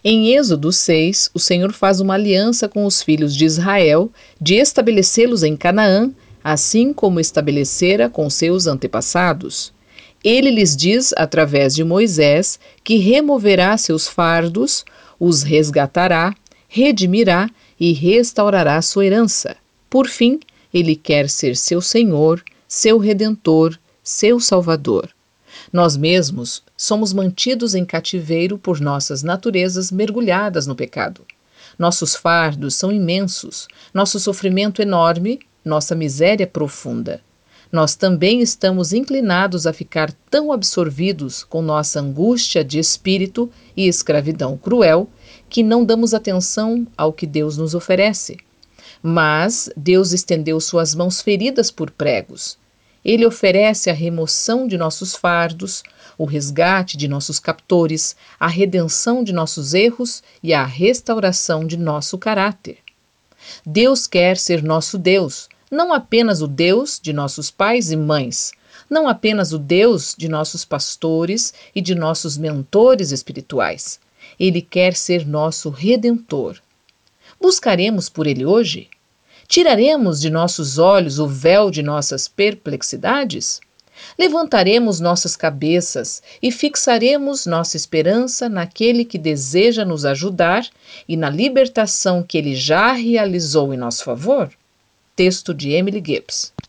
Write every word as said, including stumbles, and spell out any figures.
Em Êxodo seis, o Senhor faz uma aliança com os filhos de Israel de estabelecê-los em Canaã, assim como estabelecera com seus antepassados. Ele lhes diz, através de Moisés, que removerá seus fardos, os resgatará, redimirá e restaurará sua herança. Por fim, ele quer ser seu Senhor, seu Redentor, seu Salvador. Nós mesmos somos mantidos em cativeiro por nossas naturezas mergulhadas no pecado. Nossos fardos são imensos, nosso sofrimento enorme, nossa miséria profunda. Nós também estamos inclinados a ficar tão absorvidos com nossa angústia de espírito e escravidão cruel que não damos atenção ao que Deus nos oferece. Mas Deus estendeu suas mãos feridas por pregos. Ele oferece a remoção de nossos fardos, o resgate de nossos captores, a redenção de nossos erros e a restauração de nosso caráter. Deus quer ser nosso Deus, não apenas o Deus de nossos pais e mães, não apenas o Deus de nossos pastores e de nossos mentores espirituais. Ele quer ser nosso Redentor. Buscaremos por ele hoje? Tiraremos de nossos olhos o véu de nossas perplexidades? Levantaremos nossas cabeças e fixaremos nossa esperança naquele que deseja nos ajudar e na libertação que ele já realizou em nosso favor? Texto de Emily Gibbs.